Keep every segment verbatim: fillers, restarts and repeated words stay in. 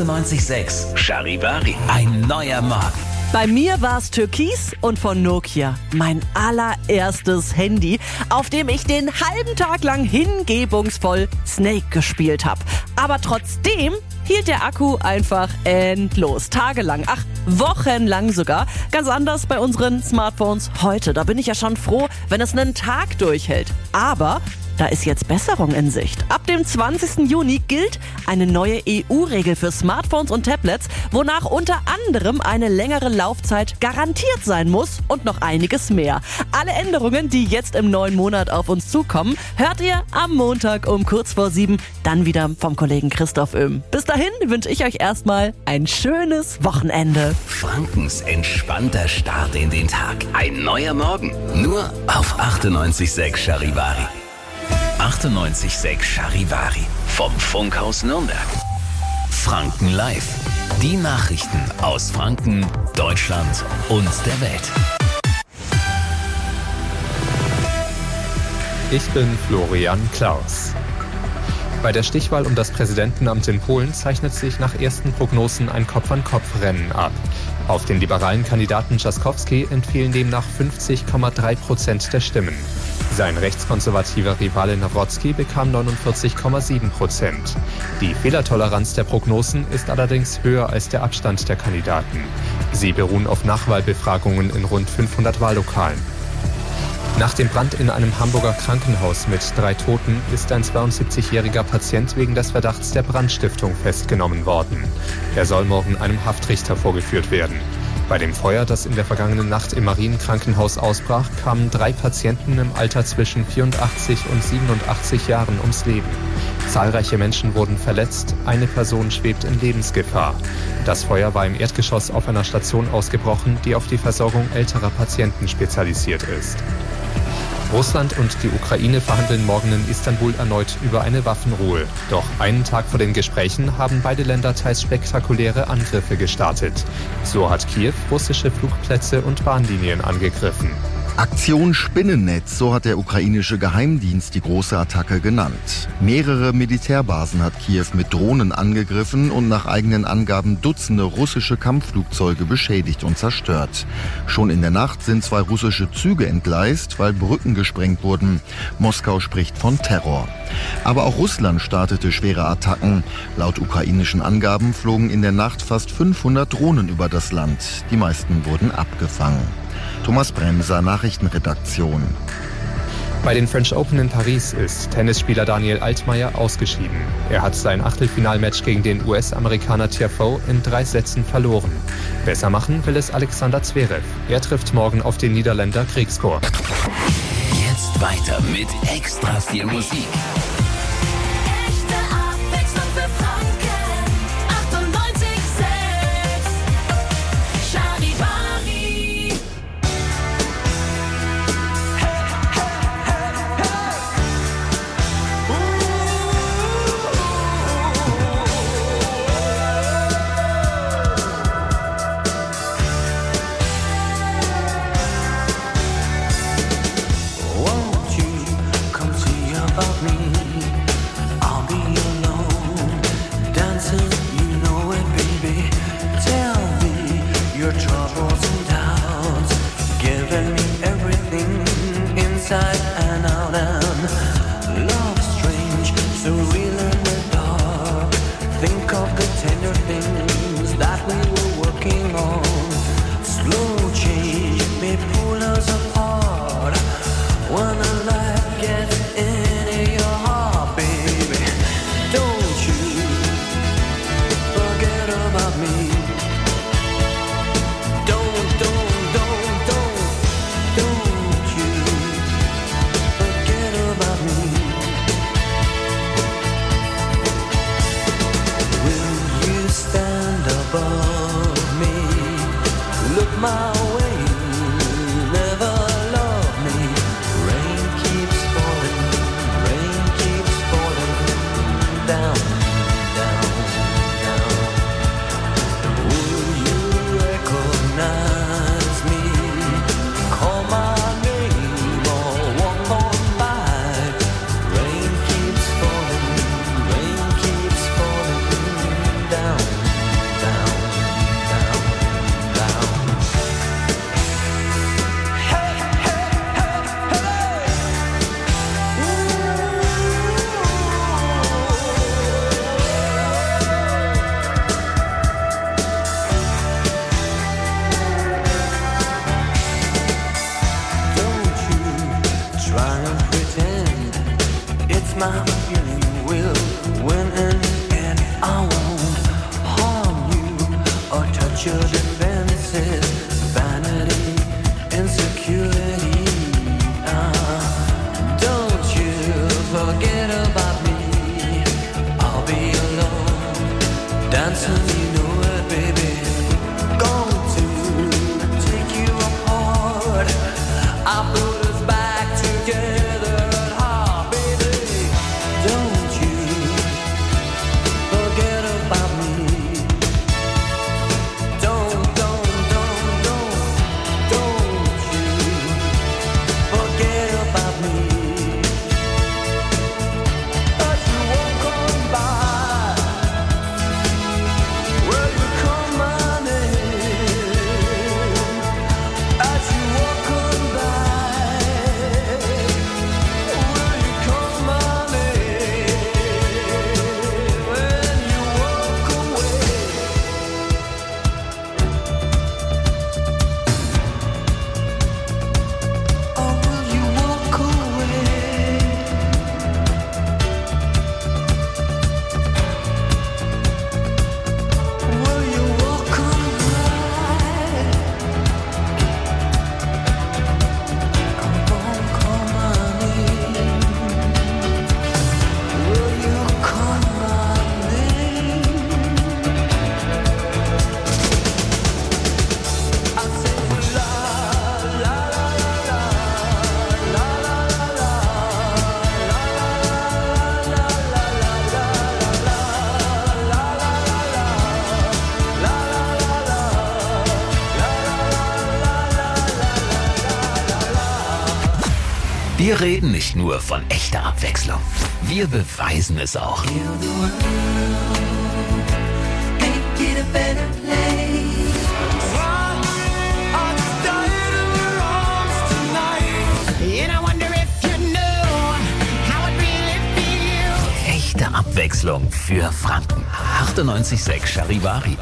achtundneunzig Komma sechs Charivari. Ein neuer Morgen. Bei mir war es Türkis und von Nokia. Mein allererstes Handy, auf dem ich den halben Tag lang hingebungsvoll Snake gespielt habe. Aber trotzdem hielt der Akku einfach endlos. Tagelang, ach, wochenlang sogar. Ganz anders bei unseren Smartphones heute. Da bin ich ja schon froh, wenn es einen Tag durchhält. Aber da ist jetzt Besserung in Sicht. Ab dem zwanzigsten Juni gilt eine neue E U-Regel für Smartphones und Tablets, wonach unter anderem eine längere Laufzeit garantiert sein muss und noch einiges mehr. Alle Änderungen, die jetzt im neuen Monat auf uns zukommen, hört ihr am Montag um kurz vor sieben, dann wieder vom Kollegen Christoph Oehm. Bis dahin wünsche ich euch erstmal ein schönes Wochenende. Frankens entspannter Start in den Tag. Ein neuer Morgen. Nur auf achtundneunzig Komma sechs Charivari. achtundneunzig Komma sechs Charivari vom Funkhaus Nürnberg. Franken Live. Die Nachrichten aus Franken, Deutschland und der Welt. Ich bin Florian Klaus. Bei der Stichwahl um das Präsidentenamt in Polen zeichnet sich nach ersten Prognosen ein Kopf-an-Kopf-Rennen ab. Auf den liberalen Kandidaten Trzaskowski entfielen demnach fünfzig Komma drei Prozent der Stimmen. Sein rechtskonservativer Rivale Nawrocki bekam neunundvierzig Komma sieben Prozent. Die Fehlertoleranz der Prognosen ist allerdings höher als der Abstand der Kandidaten. Sie beruhen auf Nachwahlbefragungen in rund fünfhundert Wahllokalen. Nach dem Brand in einem Hamburger Krankenhaus mit drei Toten ist ein zweiundsiebzigjähriger Patient wegen des Verdachts der Brandstiftung festgenommen worden. Er soll morgen einem Haftrichter vorgeführt werden. Bei dem Feuer, das in der vergangenen Nacht im Marienkrankenhaus ausbrach, kamen drei Patienten im Alter zwischen vierundachtzig und siebenundachtzig Jahren ums Leben. Zahlreiche Menschen wurden verletzt, eine Person schwebt in Lebensgefahr. Das Feuer war im Erdgeschoss auf einer Station ausgebrochen, die auf die Versorgung älterer Patienten spezialisiert ist. Russland und die Ukraine verhandeln morgen in Istanbul erneut über eine Waffenruhe. Doch einen Tag vor den Gesprächen haben beide Länder teils spektakuläre Angriffe gestartet. So hat Kiew russische Flugplätze und Bahnlinien angegriffen. Aktion Spinnennetz, so hat der ukrainische Geheimdienst die große Attacke genannt. Mehrere Militärbasen hat Kiew mit Drohnen angegriffen und nach eigenen Angaben Dutzende russische Kampfflugzeuge beschädigt und zerstört. Schon in der Nacht sind zwei russische Züge entgleist, weil Brücken gesprengt wurden. Moskau spricht von Terror. Aber auch Russland startete schwere Attacken. Laut ukrainischen Angaben flogen in der Nacht fast fünfhundert Drohnen über das Land. Die meisten wurden abgefangen. Thomas Bremser, Nachrichtenredaktion. Bei den French Open in Paris ist Tennisspieler Daniel Altmaier ausgeschieden. Er hat sein Achtelfinalmatch gegen den U S-Amerikaner Tiafoe in drei Sätzen verloren. Besser machen will es Alexander Zverev. Er trifft morgen auf den Niederländer Griekspoor. Jetzt weiter mit extra viel Musik. Down. Wir reden nicht nur von echter Abwechslung, wir beweisen es auch. Echte Abwechslung für Franken. achtundneunzig Komma sechs Charivari.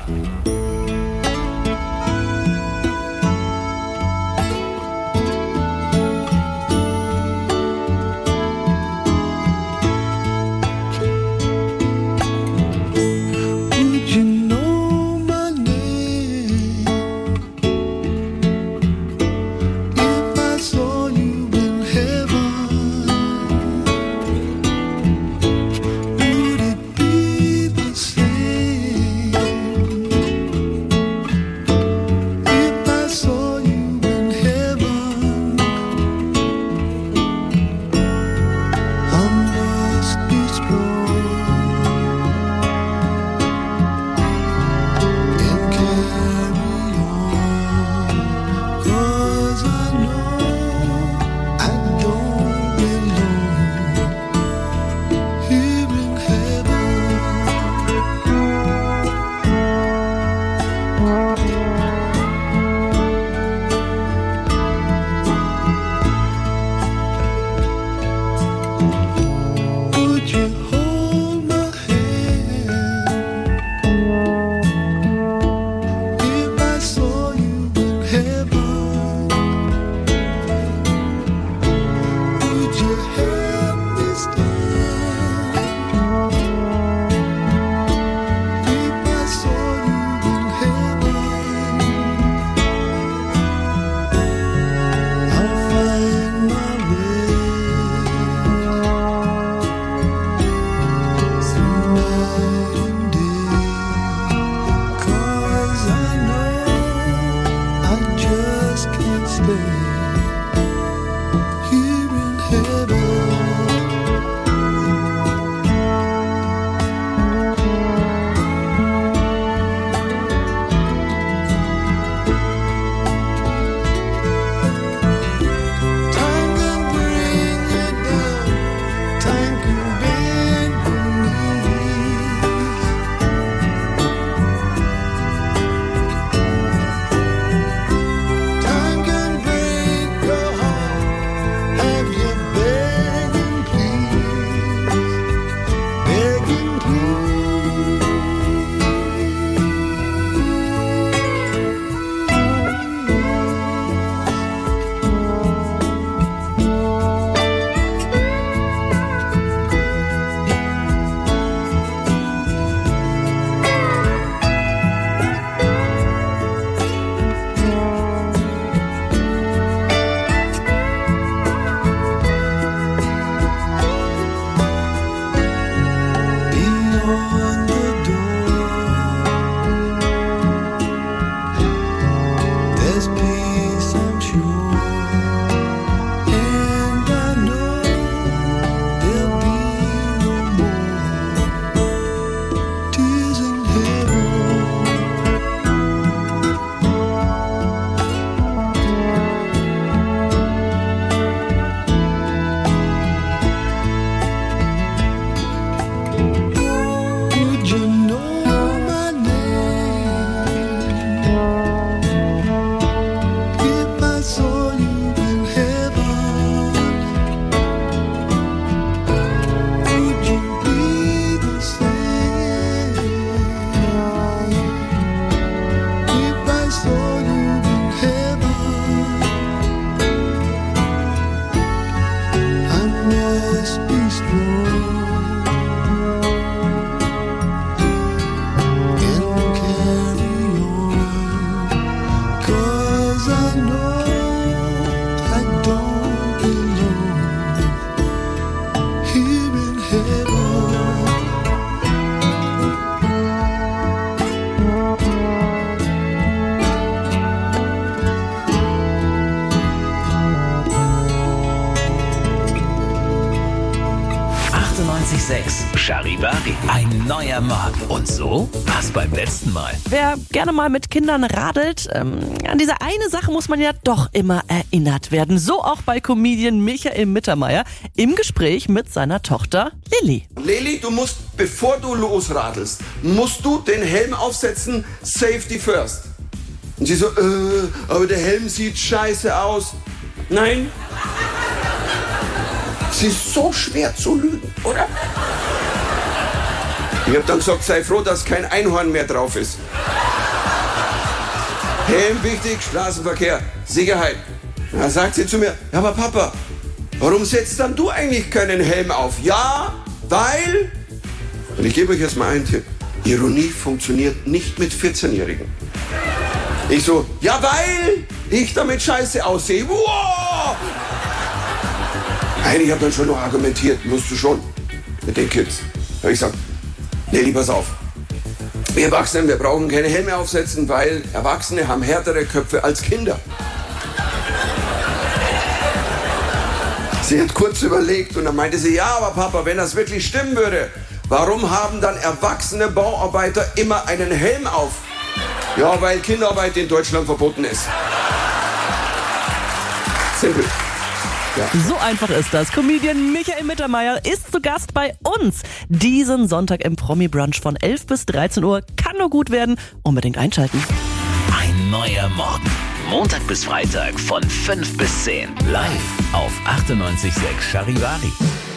achtundneunzig Komma sechs Charivari. Ein neuer Morgen. Und so war's beim letzten Mal. Wer gerne mal mit Kindern radelt, ähm, an diese eine Sache muss man ja doch immer erinnert werden. So auch bei Comedian Michael Mittermeier im Gespräch mit seiner Tochter Lilly. Lilly, du musst, bevor du losradelst, musst du den Helm aufsetzen, Safety first. Und sie so, äh, aber der Helm sieht scheiße aus. Nein. Es ist so schwer zu lügen, oder? Ich hab dann gesagt, sei froh, dass kein Einhorn mehr drauf ist. Helm wichtig, Straßenverkehr, Sicherheit. Da sagt sie zu mir, ja, aber Papa, warum setzt dann du eigentlich keinen Helm auf? Ja, weil... Und ich gebe euch jetzt mal einen Tipp. Ironie funktioniert nicht mit vierzehnjährigen. Ich so, ja, weil ich damit scheiße aussehe. Wow! Nein, ich habe dann schon noch argumentiert, musst du schon, mit den Kids. Da habe ich gesagt, Lilly, pass auf. Wir Erwachsenen, wir brauchen keine Helme aufsetzen, weil Erwachsene haben härtere Köpfe als Kinder. Sie hat kurz überlegt und dann meinte sie, ja, aber Papa, wenn das wirklich stimmen würde, warum haben dann erwachsene Bauarbeiter immer einen Helm auf? Ja, weil Kinderarbeit in Deutschland verboten ist. Simpel. Ja. So einfach ist das. Comedian Michael Mittermeier ist zu Gast bei uns. Diesen Sonntag im Promi-Brunch von elf bis dreizehn Uhr. Kann nur gut werden. Unbedingt einschalten. Ein neuer Morgen. Montag bis Freitag von fünf bis zehn. Live auf achtundneunzig Komma sechs Charivari.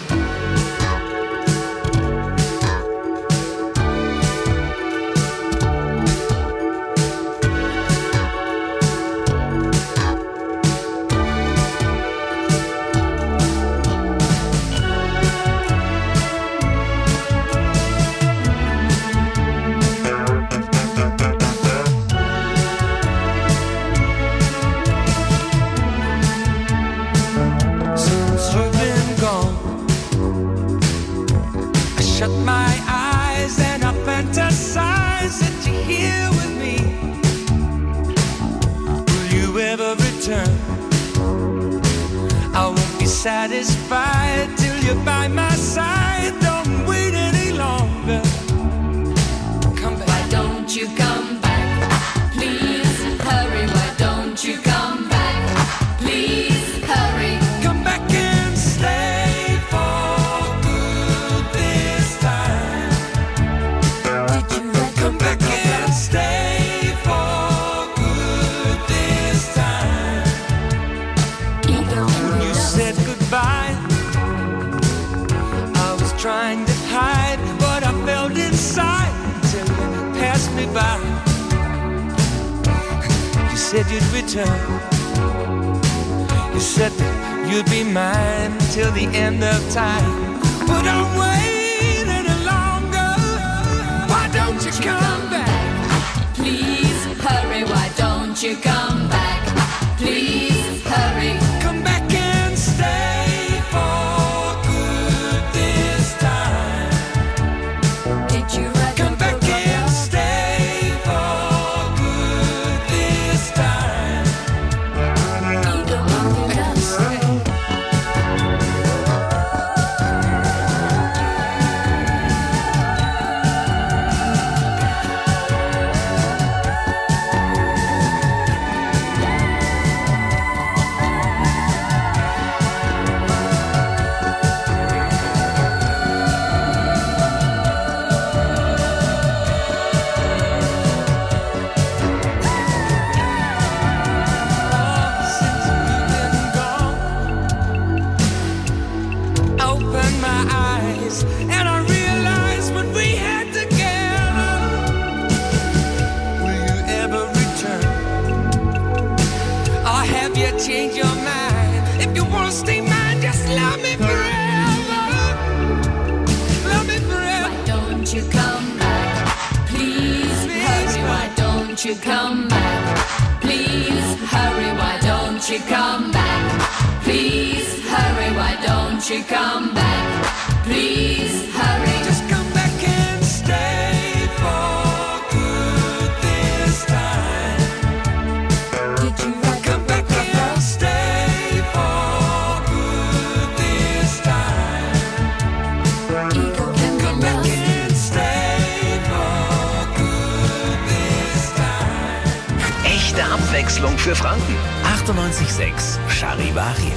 Shut my eyes and I fantasize that you're here with me. Will you ever return? I won't be satisfied till you're by my side. Don't wait any longer. Come back. Why don't you come back? Please hurry. Why don't you come back? Please hurry. Come back and stay. Trying to hide what I felt inside till you passed me by. You said you'd return. You said that you'd be mine till the end of time. But I'm waiting any longer. Why don't you come back? Please hurry. Why don't you come back? Please hurry. Come back and stay. And I realized what we had together. Will you ever return? Or have you changed your mind? If you want to stay mine, just love me forever. Love me forever. Why don't you come back? Please, Please hurry. Why don't you come back? Please hurry. Why don't you come back? Please hurry. Why don't you come back? Please hurry. Just come back and stay for good this time. Did you write Come back and stay for good this time. Ego Come back and stay. Abwechslung für Franken. achtundneunzig Komma sechs Charivari.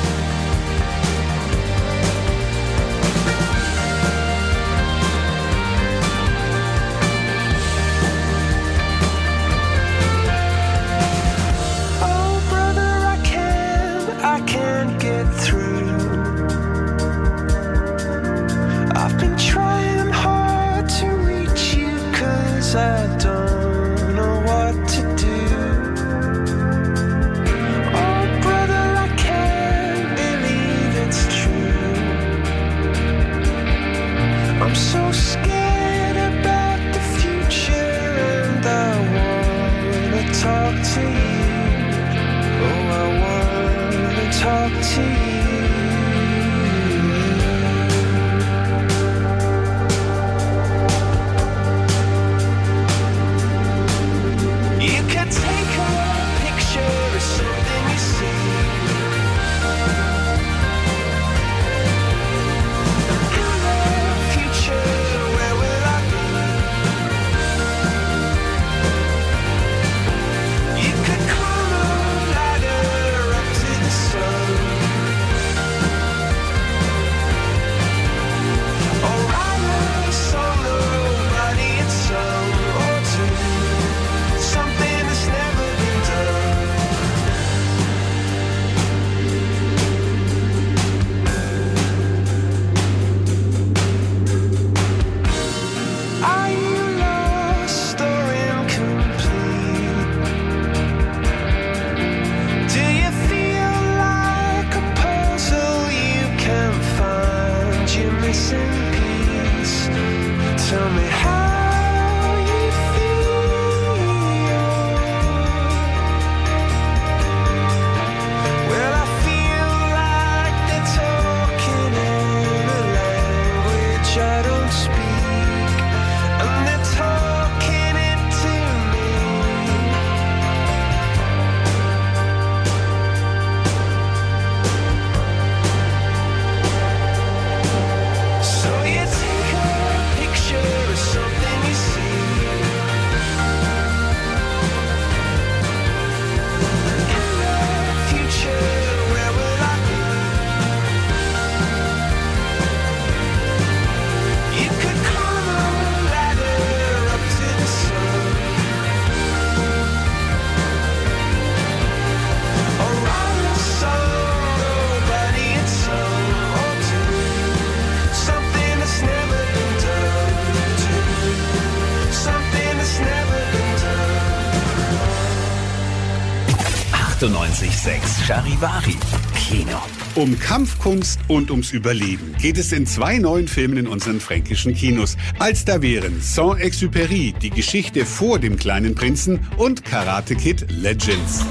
achtundneunzig Komma sechs Charivari Kino. Um Kampfkunst und ums Überleben geht es in zwei neuen Filmen in unseren fränkischen Kinos. Als da wären Saint-Exupéry, die Geschichte vor dem kleinen Prinzen, und Karate Kid Legends.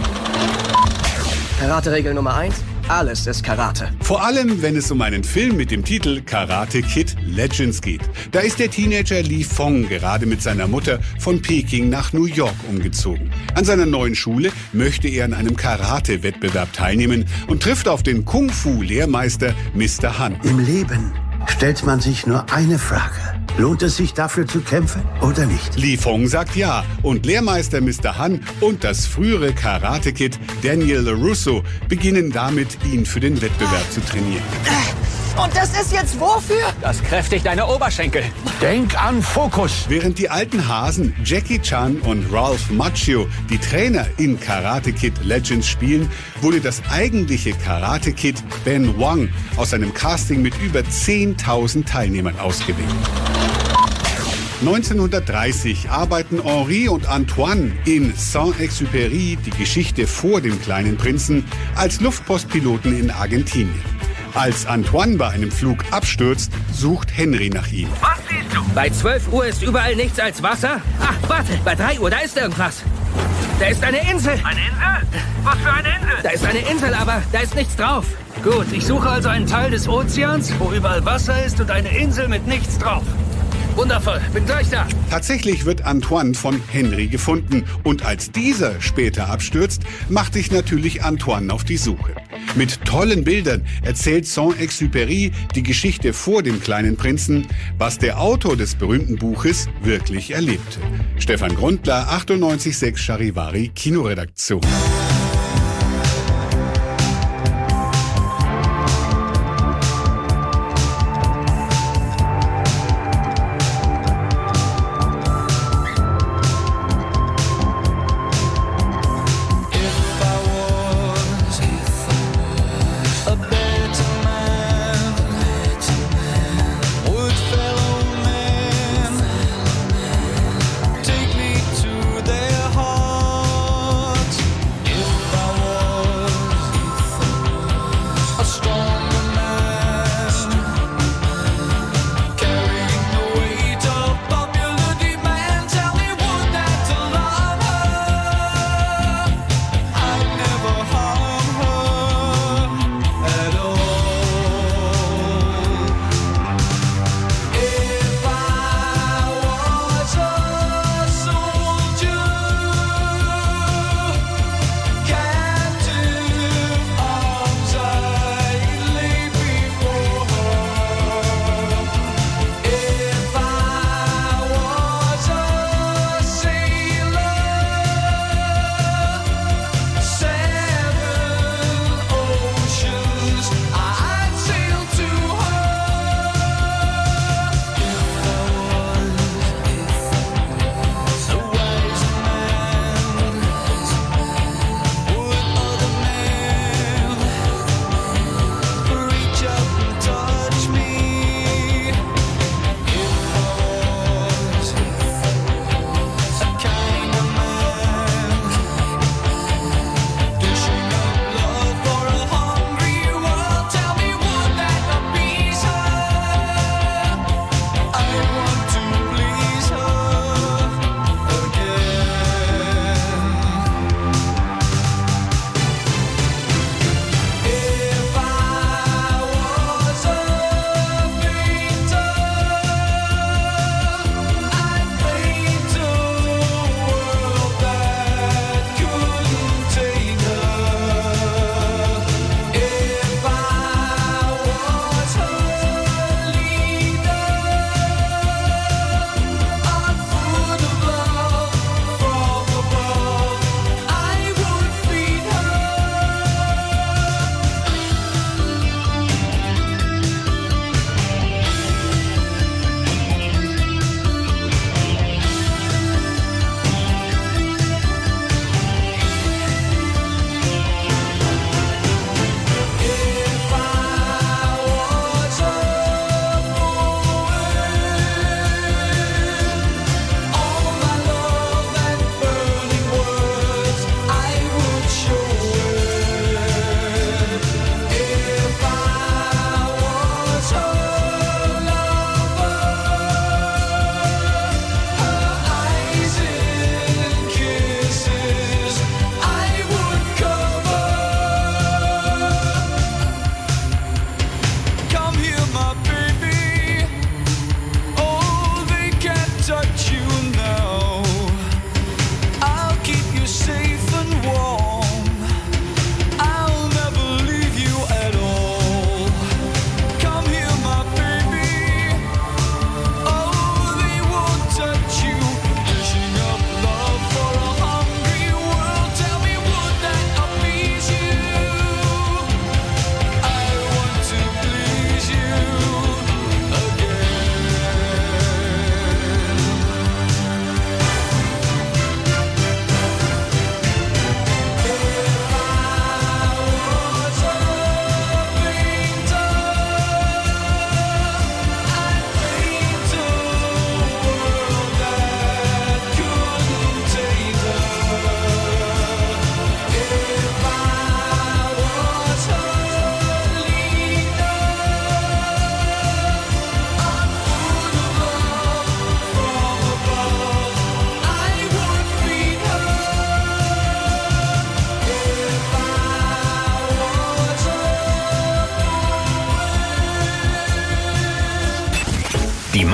Karate-Regel Nummer eins. Alles ist Karate. Vor allem, wenn es um einen Film mit dem Titel Karate Kid Legends geht. Da ist der Teenager Li Fong gerade mit seiner Mutter von Peking nach New York umgezogen. An seiner neuen Schule möchte er an einem Karate-Wettbewerb teilnehmen und trifft auf den Kung-Fu-Lehrmeister Mister Han. Im Leben stellt man sich nur eine Frage. Lohnt es sich dafür zu kämpfen oder nicht? Li Fong sagt ja und Lehrmeister Mister Han und das frühere Karate-Kid Daniel LaRusso beginnen damit, ihn für den Wettbewerb zu trainieren. Und das ist jetzt wofür? Das kräftigt deine Oberschenkel. Denk an Fokus. Während die alten Hasen Jackie Chan und Ralph Macchio die Trainer in Karate Kid Legends spielen, wurde das eigentliche Karate Kid Ben Wang aus einem Casting mit über zehntausend Teilnehmern ausgewählt. neunzehnhundertdreißig arbeiten Henri und Antoine in Saint-Exupéry, die Geschichte vor dem kleinen Prinzen, als Luftpostpiloten in Argentinien. Als Antoine bei einem Flug abstürzt, sucht Henry nach ihm. Was siehst du? Bei zwölf Uhr ist überall nichts als Wasser. Ach, warte, bei drei Uhr, da ist irgendwas. Da ist eine Insel. Eine Insel? Was für eine Insel? Da ist eine Insel, aber da ist nichts drauf. Gut, ich suche also einen Teil des Ozeans, wo überall Wasser ist und eine Insel mit nichts drauf. Wundervoll, bin gleich da. Tatsächlich wird Antoine von Henry gefunden und als dieser später abstürzt, macht sich natürlich Antoine auf die Suche. Mit tollen Bildern erzählt Saint-Exupéry die Geschichte vor dem kleinen Prinzen, was der Autor des berühmten Buches wirklich erlebte. Stefan Grundler, achtundneunzig Komma sechs Charivari, Kinoredaktion. If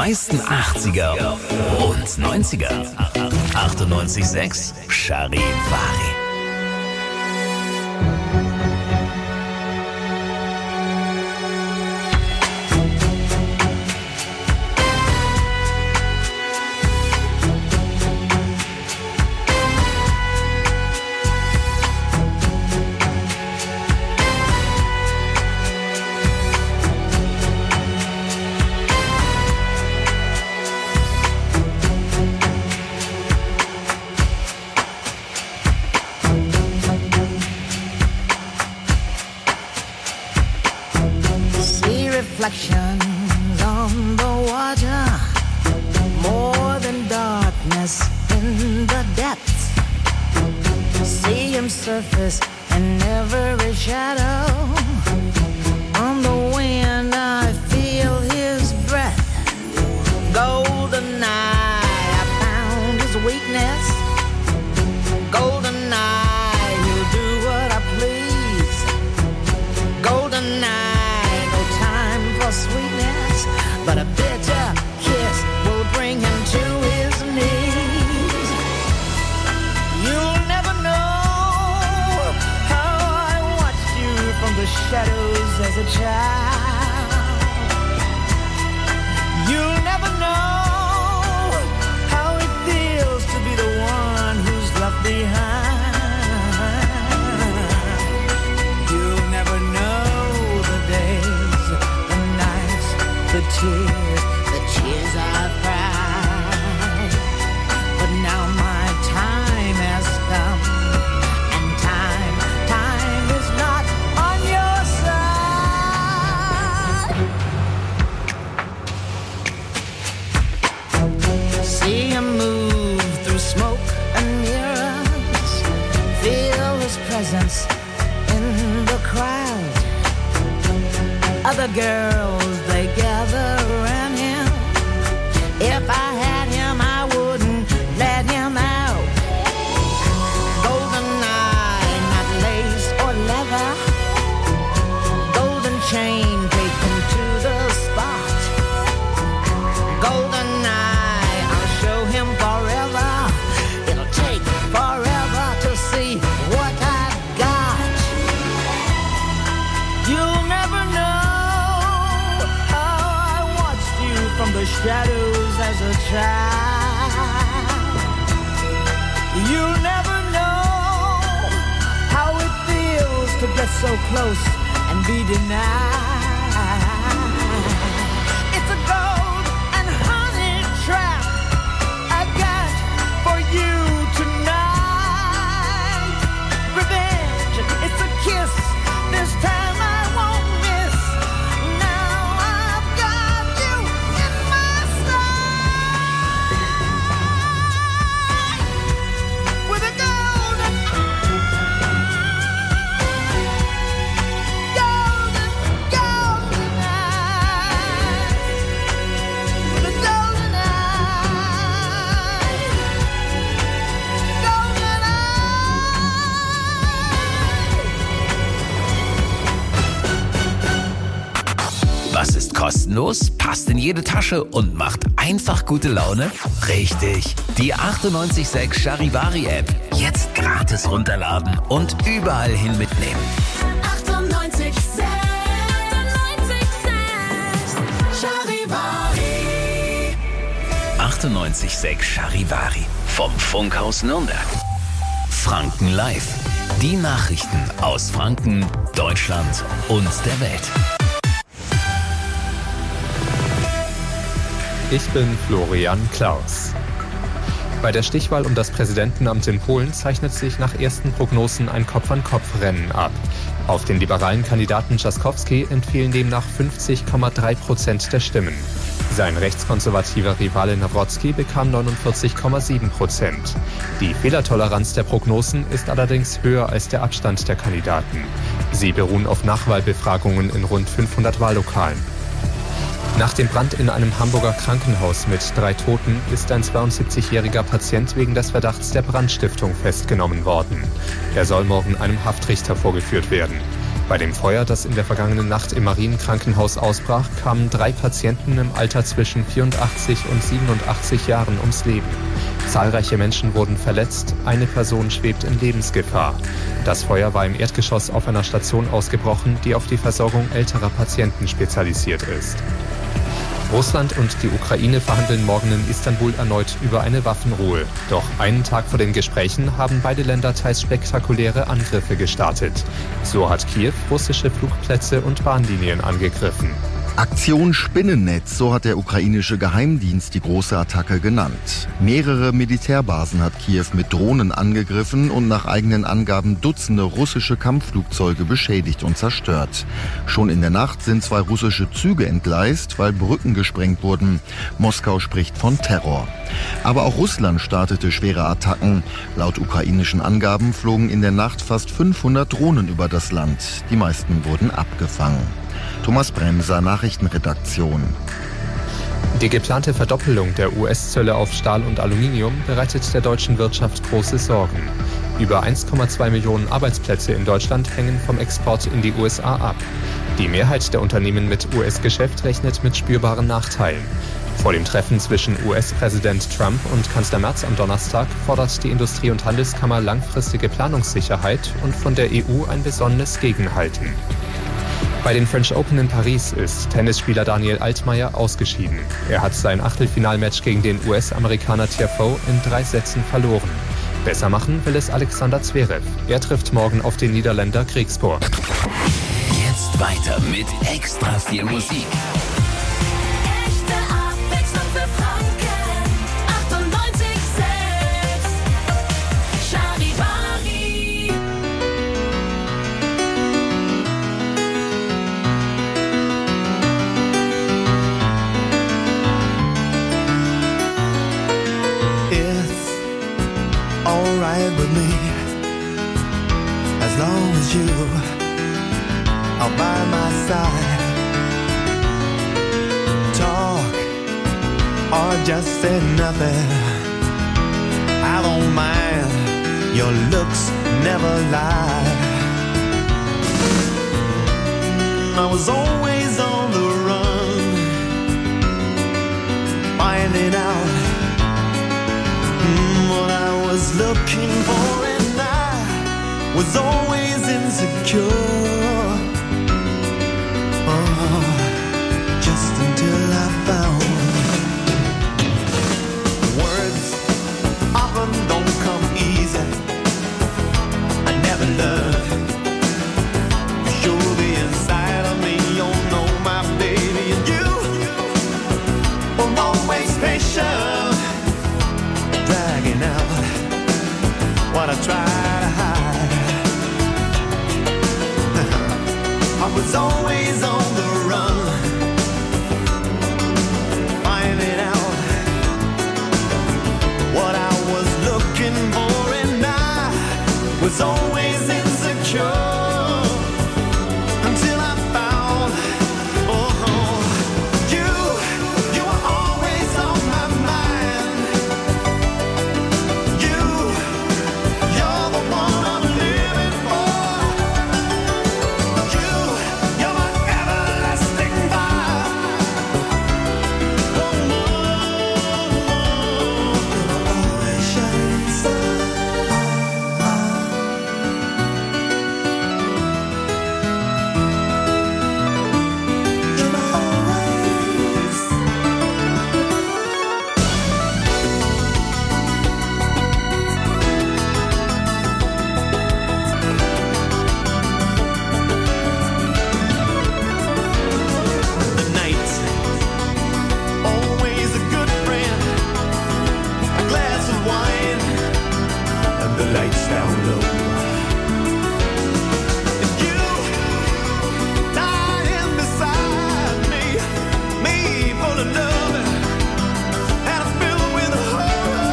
meisten achtziger und neunziger. achtundneunzig Komma sechs Charivari. Reflections on the water, more than darkness in the depths. See him surface in every shadow. On the wind I feel his breath. Golden eye, I found his weakness. Golden eye, he'll do what I please. Golden eye, sweetness, but a bitter kiss will bring him to his knees. You'll never know how I watched you from the shadows as a child. You'll never know how it feels to be the one who's left behind. You'll never know the days, the tears, the tears I've cried. But now my time has come, and time, time is not on your side. See him move through smoke and mirrors, feel his presence in the crowd. Other girls, they gather around him. If I had him, I wouldn't let him out. Golden eye, not lace or leather. Golden chain, take him to the spot. Golden eye, I'll show him forever. It'll take forever to see what I've got. You'll never know from the shadows as a child. You'll never know how it feels to get so close and be denied. It's a gold and honey trap I got for you tonight. Revenge, it's a kiss, this time I won't miss. Now I've got you in my sight. With a golden golden, golden eye. With a golden eye. Golden Was ist kostenlos, passt in jede Tasche und macht einfach gute Laune? Richtig, die achtundneunzig Komma sechs Charivari App. Jetzt gratis runterladen und überall hin mitnehmen. achtundneunzig Komma sechs Charivari. achtundneunzig Komma sechs Charivari vom Funkhaus Nürnberg. Franken Live. Die Nachrichten aus Franken, Deutschland und der Welt. Ich bin Florian Klaus. Bei der Stichwahl um das Präsidentenamt in Polen zeichnet sich nach ersten Prognosen ein Kopf-an-Kopf-Rennen ab. Auf den liberalen Kandidaten Trzaskowski entfielen demnach fünfzig Komma drei Prozent der Stimmen. Sein rechtskonservativer Rivale Nawrocki bekam neunundvierzig Komma sieben Prozent. Die Fehlertoleranz der Prognosen ist allerdings höher als der Abstand der Kandidaten. Sie beruhen auf Nachwahlbefragungen in rund fünfhundert Wahllokalen. Nach dem Brand in einem Hamburger Krankenhaus mit drei Toten ist ein zweiundsiebzigjähriger Patient wegen des Verdachts der Brandstiftung festgenommen worden. Er soll morgen einem Haftrichter vorgeführt werden. Bei dem Feuer, das in der vergangenen Nacht im Marienkrankenhaus ausbrach, kamen drei Patienten im Alter zwischen vierundachtzig und siebenundachtzig Jahren ums Leben. Zahlreiche Menschen wurden verletzt, eine Person schwebt in Lebensgefahr. Das Feuer war im Erdgeschoss auf einer Station ausgebrochen, die auf die Versorgung älterer Patienten spezialisiert ist. Russland und die Ukraine verhandeln morgen in Istanbul erneut über eine Waffenruhe. Doch einen Tag vor den Gesprächen haben beide Länder teils spektakuläre Angriffe gestartet. So hat Kiew russische Flugplätze und Bahnlinien angegriffen. Aktion Spinnennetz, so hat der ukrainische Geheimdienst die große Attacke genannt. Mehrere Militärbasen hat Kiew mit Drohnen angegriffen und nach eigenen Angaben Dutzende russische Kampfflugzeuge beschädigt und zerstört. Schon in der Nacht sind zwei russische Züge entgleist, weil Brücken gesprengt wurden. Moskau spricht von Terror. Aber auch Russland startete schwere Attacken. Laut ukrainischen Angaben flogen in der Nacht fast fünfhundert Drohnen über das Land. Die meisten wurden abgefangen. Thomas Bremser, Nachrichtenredaktion. Die geplante Verdoppelung der U S-Zölle auf Stahl und Aluminium bereitet der deutschen Wirtschaft große Sorgen. Über eins Komma zwei Millionen Arbeitsplätze in Deutschland hängen vom Export in die U S A ab. Die Mehrheit der Unternehmen mit U S-Geschäft rechnet mit spürbaren Nachteilen. Vor dem Treffen zwischen U S-Präsident Trump und Kanzler Merz am Donnerstag fordert die Industrie- und Handelskammer langfristige Planungssicherheit und von der E U ein besonnenes Gegenhalten. Bei den French Open in Paris ist Tennisspieler Daniel Altmaier ausgeschieden. Er hat sein Achtelfinalmatch gegen den U S-Amerikaner Tiafoe in drei Sätzen verloren. Besser machen will es Alexander Zverev. Er trifft morgen auf den Niederländer Griekspoor. Jetzt weiter mit extra viel Musik. Echte Abwechslung für Franken. achtundneunzig Komma sechs Charivari. It's alright with me, as long as you are by my side. Talk or just say nothing, I don't mind, your looks never lie. I was always on the run, finding out mm, what I was looking for, and I was always insecure. Oh, just until I found words often don't come easy. I never learned to show the inside of me. You know my baby, and you were always patient, dragging out what I try to hide. I was always on the run, finding out what I was looking for, and I was always insecure until I found, oh, you, you were always on my mind. You, you're the one I'm living for. You, you're my everlasting fire. Oh, you're always shining star. You're always. The night, always a good friend. A glass of wine and the lights down low. And you lying beside me, me full of love and I'm filled with horror.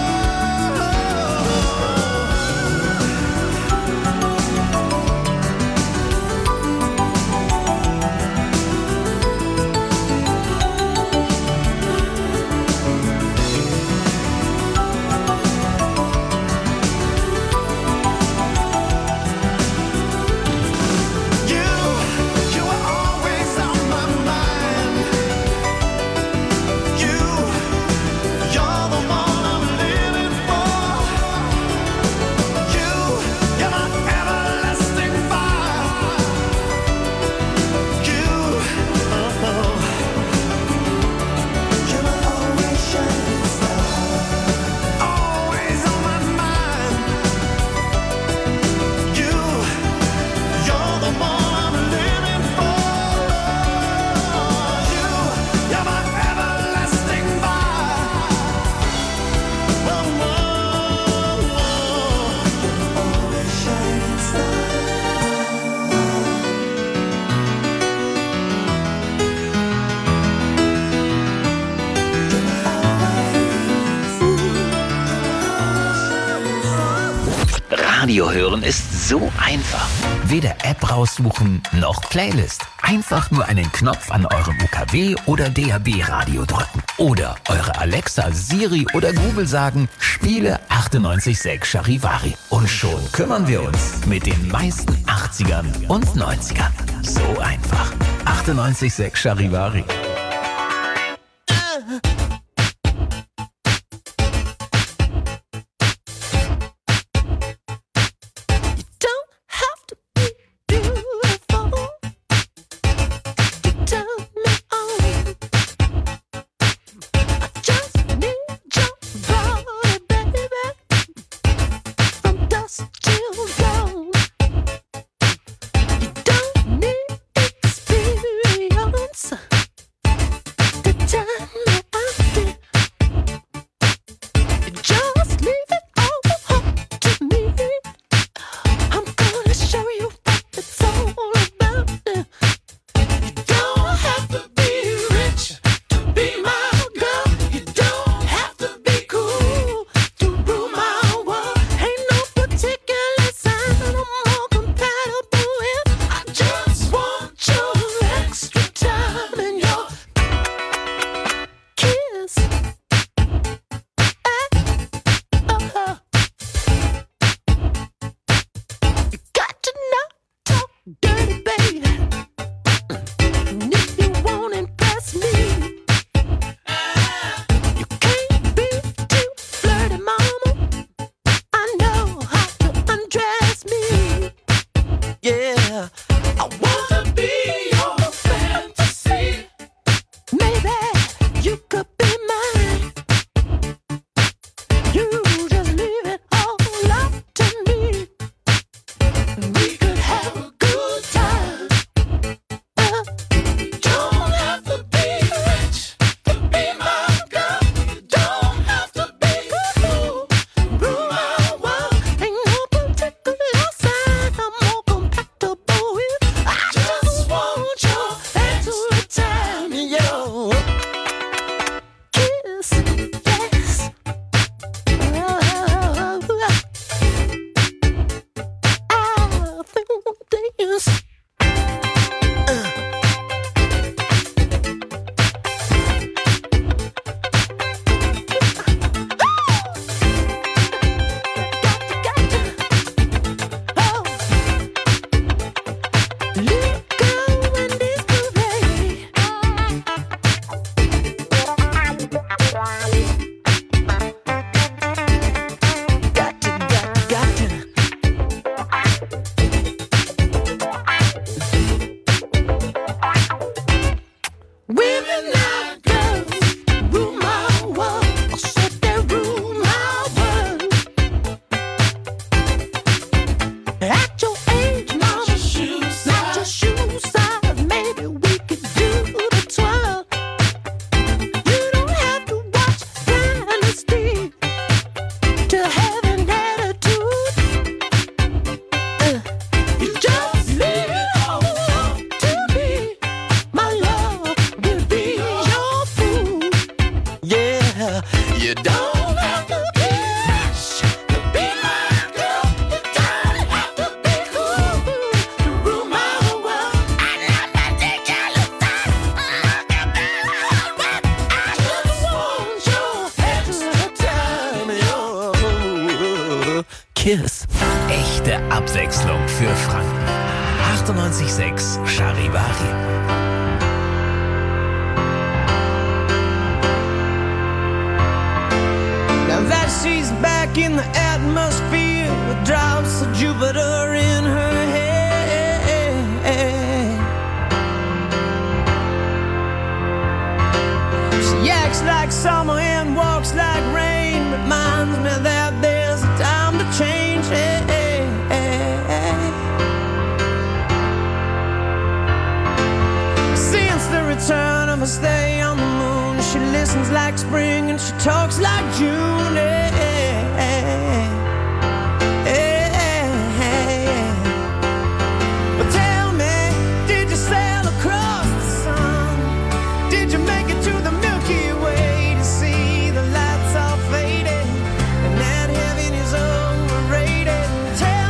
Radio hören ist so einfach. Weder App raussuchen, noch Playlist. Einfach nur einen Knopf an eurem U K W oder D A B-Radio drücken. Oder eure Alexa, Siri oder Google sagen, spiele achtundneunzig Komma sechs Charivari. Und schon kümmern wir uns mit den meisten achtzigern und neunzigern. So einfach. achtundneunzig Komma sechs Charivari. Kiss. Echte Abwechslung für Franken. achtundneunzig Komma sechs Charivari. Now that she's back in the atmosphere with drops of Jupiter in her head, she acts like summer and walks like rain, reminds me that there's a time to change. Since the return of her stay on the moon, she listens like spring and she talks like June. Hey, hey, hey, hey. But tell me, did you sail across the sun? Did you make it to the Milky Way to see the lights all faded and that heaven is overrated? Tell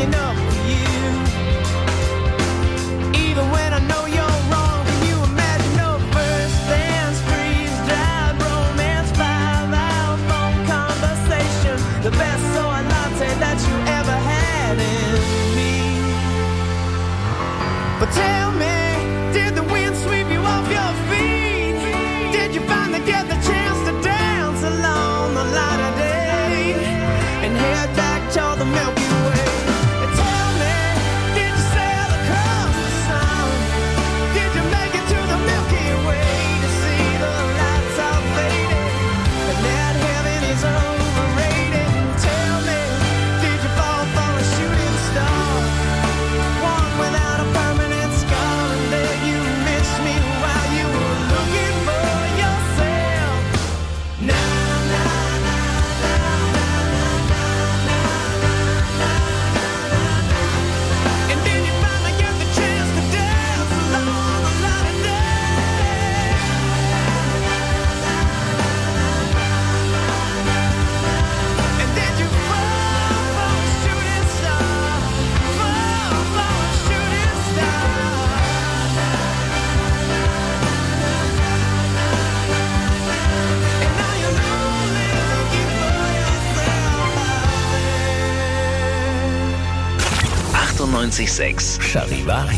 sticking up for you. Even when I know you're wrong, can you imagine no first dance, freeze-dried romance, five-hour phone conversation, the best soy latte that you ever had in me. But tell me, did the wind sweep you off your feet? Did you finally get the chance to dance along the light of day and head back toward the Milky Way? And tell me, did you sail across the sun? Did you make it to the Milky Way to see the lights all faded and that heaven is overrated? Tell me, did you fall for a shooting star, one without a permanent scar, and then you missed me while you were looking for yourself? Na na na na na na na na na. And then you finally get the chance to dance along the light of day. And then you fall for a shooting star, fall for a shooting star. And now you're lonely looking for yourself out there. achtundneunzig Komma sechs Charivari.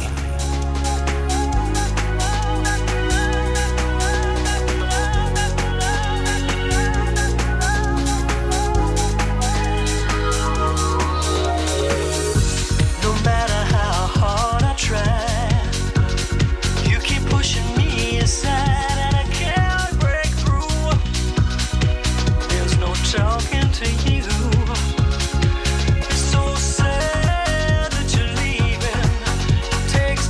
No matter how hard I try, you keep pushing me aside and I can't break through. There's no talking to you. It's so sad that you're leaving. It takes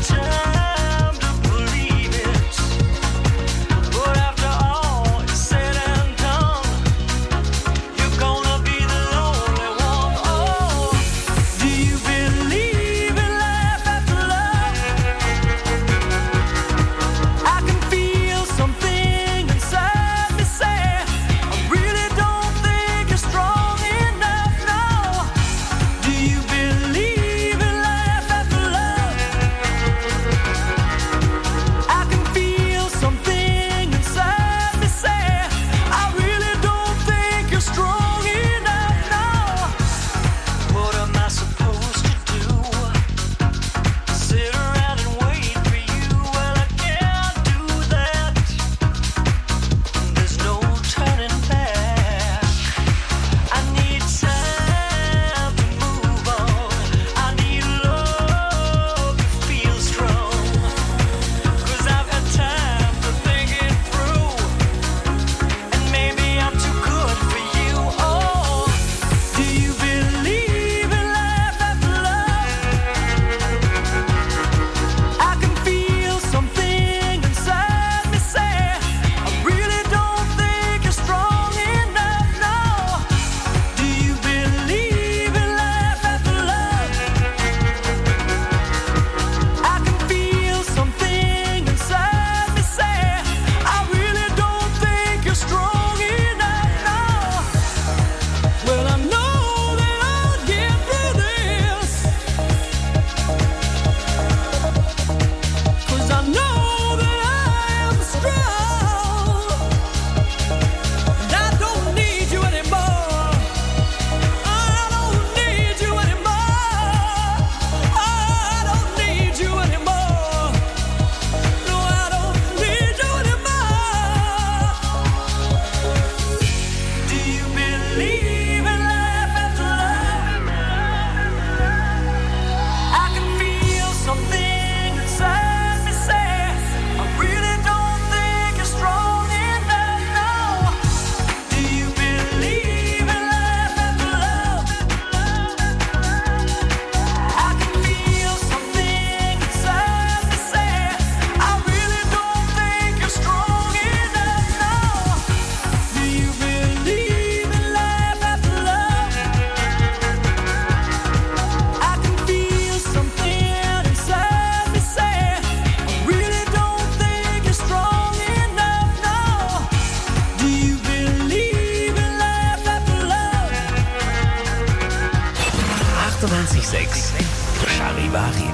achtundneunzig Komma sechs Charivari.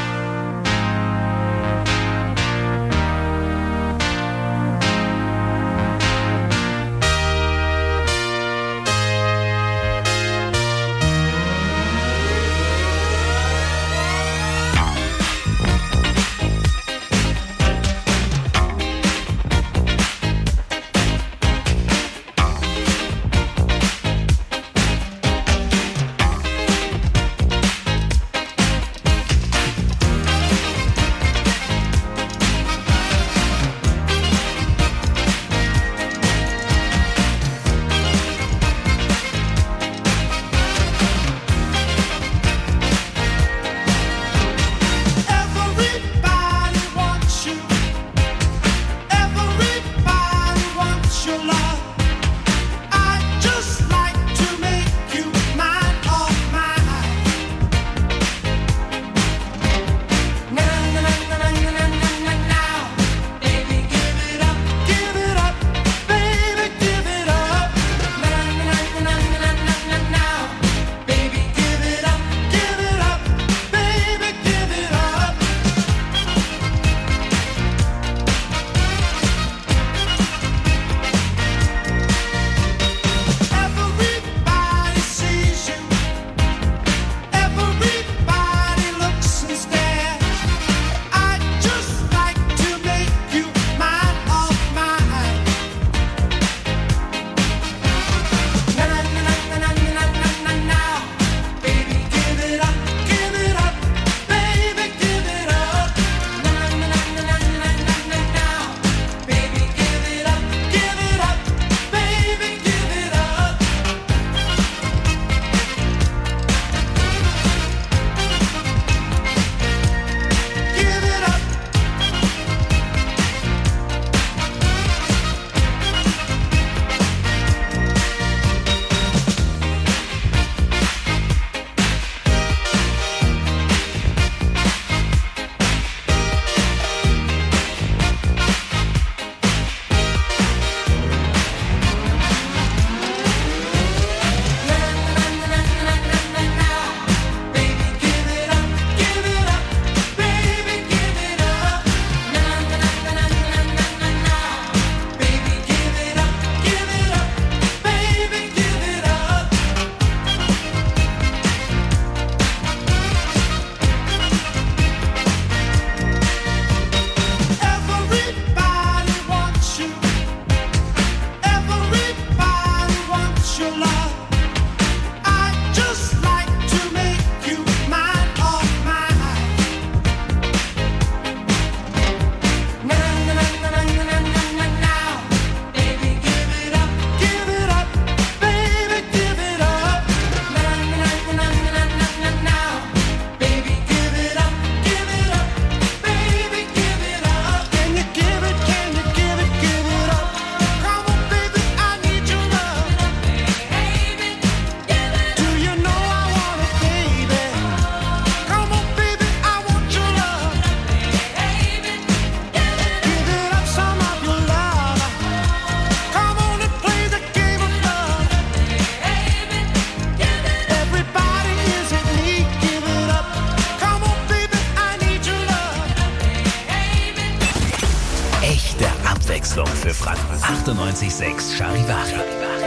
Abwechslung für Franken. achtundneunzig Komma sechs Charivari.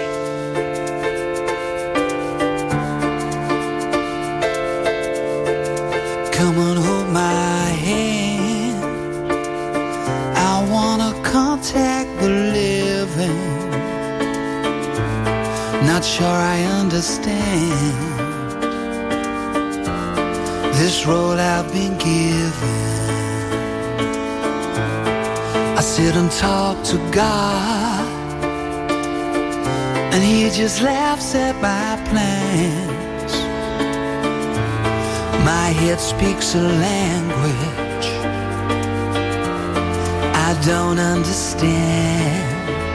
Come and hold my hand. I wanna contact the living. Not sure I understand this road I've been given. I sit and talk to God, and He just laughs at my plans. My head speaks a language I don't understand.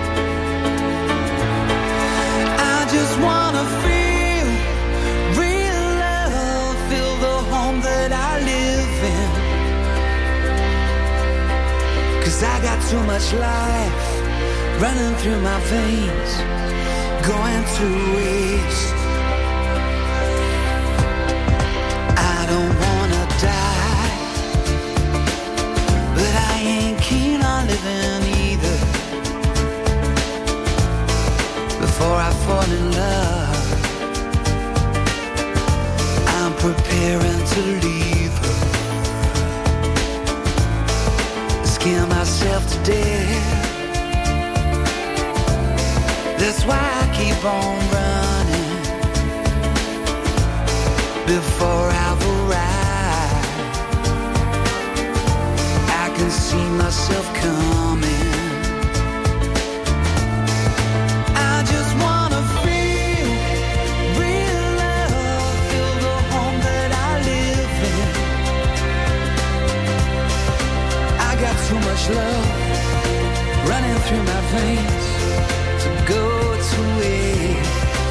I just wanna feel real love, feel the home that I live in. 'Cause I got too much life running through my veins, going to waste. leave her. Scare myself to death. That's why I keep on running before I've arrived. I can see myself coming. I just wanna feel real love, feel the home that I live in. I got too much love running through my veins to go to it.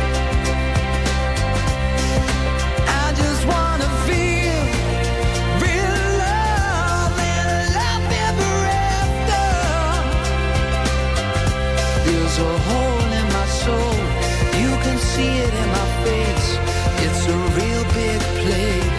I just wanna feel real love and love ever after. There's a hole in my soul, you can see it in my face. It's a real big place.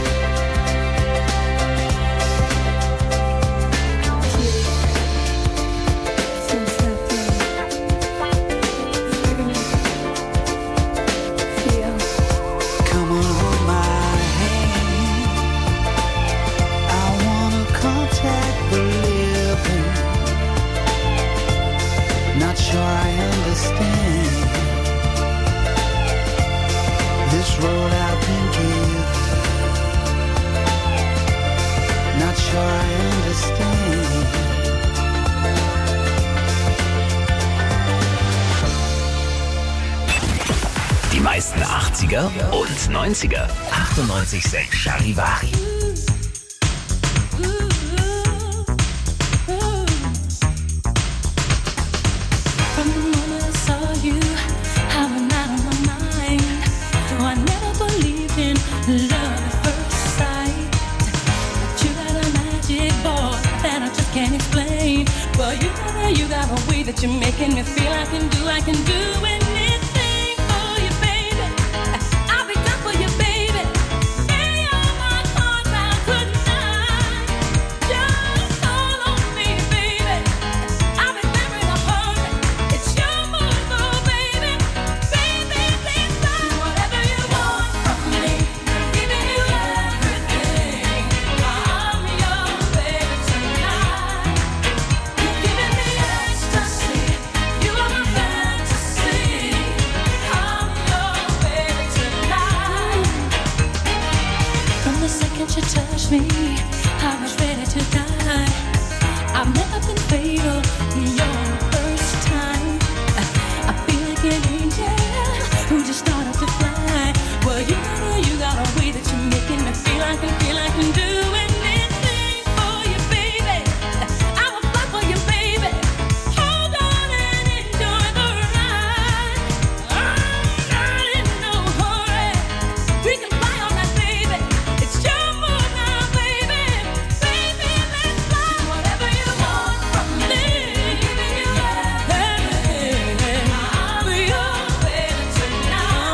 Sure I understand this road I've been given. Not sure I understand. Die meisten achtziger und neunziger. achtundneunzig Komma sechs Charivari. You got a way that you're making me feel I can do, I can do anything for you, baby. I'll be done for you, baby. Any of my heart out tonight. Just call on me, baby. I'll be there in a hurry. It's your move, oh, baby. Baby, please do whatever you want from me. Giving you everything. I'm your baby tonight. You're giving me ecstasy. You are my fantasy. I'm your baby tonight. From the second you touched me, I was ready to die. I've never been fatal. You're the first time. I feel like an angel who just started to fly. Well, you know you got a way that you're making me feel I can feel I can do anything for you, baby. I will fly for you, baby. Hold on and enjoy the ride. I'm not in no hurry. We can fly all night, baby. It's your move now, baby. Baby, let's fly. Whatever you want from me. Giving you everything. I'm your baby tonight.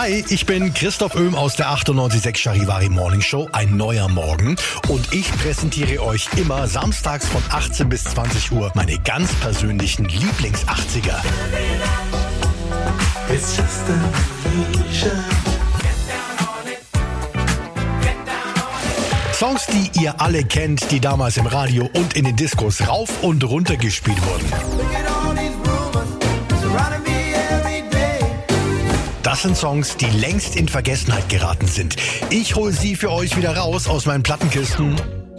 Hi, ich bin Christoph Öhm aus der achtundneunzig Komma sechs Charivari Morning Show, ein neuer Morgen. Und ich präsentiere euch immer samstags von achtzehn bis zwanzig Uhr meine ganz persönlichen Lieblings-achtziger. It's just an illusion. Songs, die ihr alle kennt, die damals im Radio und in den Diskos rauf und runter gespielt wurden. Das sind Songs, die längst in Vergessenheit geraten sind. Ich hole sie für euch wieder raus aus meinen Plattenkisten.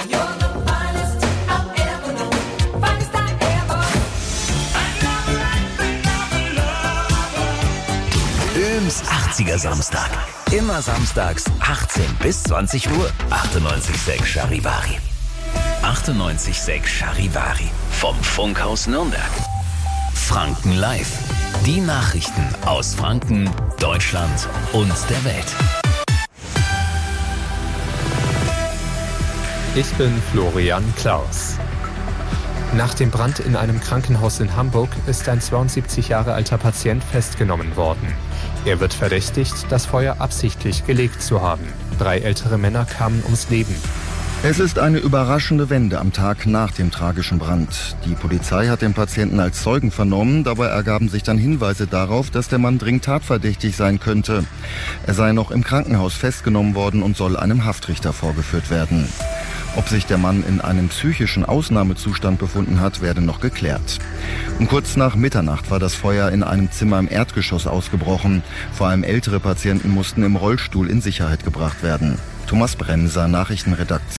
Öhms achtziger Samstag. Immer samstags achtzehn bis zwanzig Uhr. achtundneunzig Komma sechs Charivari. achtundneunzig Komma sechs Charivari. Vom Funkhaus Nürnberg. Franken Live. Die Nachrichten aus Franken, Deutschland und der Welt. Ich bin Florian Klaus. Nach dem Brand in einem Krankenhaus in Hamburg ist ein zweiundsiebzig Jahre alter Patient festgenommen worden. Er wird verdächtigt, das Feuer absichtlich gelegt zu haben. Drei ältere Männer kamen ums Leben. Es ist eine überraschende Wende am Tag nach dem tragischen Brand. Die Polizei hat den Patienten als Zeugen vernommen. Dabei ergaben sich dann Hinweise darauf, dass der Mann dringend tatverdächtig sein könnte. Er sei noch im Krankenhaus festgenommen worden und soll einem Haftrichter vorgeführt werden. Ob sich der Mann in einem psychischen Ausnahmezustand befunden hat, werde noch geklärt. Um kurz nach Mitternacht war das Feuer in einem Zimmer im Erdgeschoss ausgebrochen. Vor allem ältere Patienten mussten im Rollstuhl in Sicherheit gebracht werden. Thomas Bremser, Nachrichtenredaktion.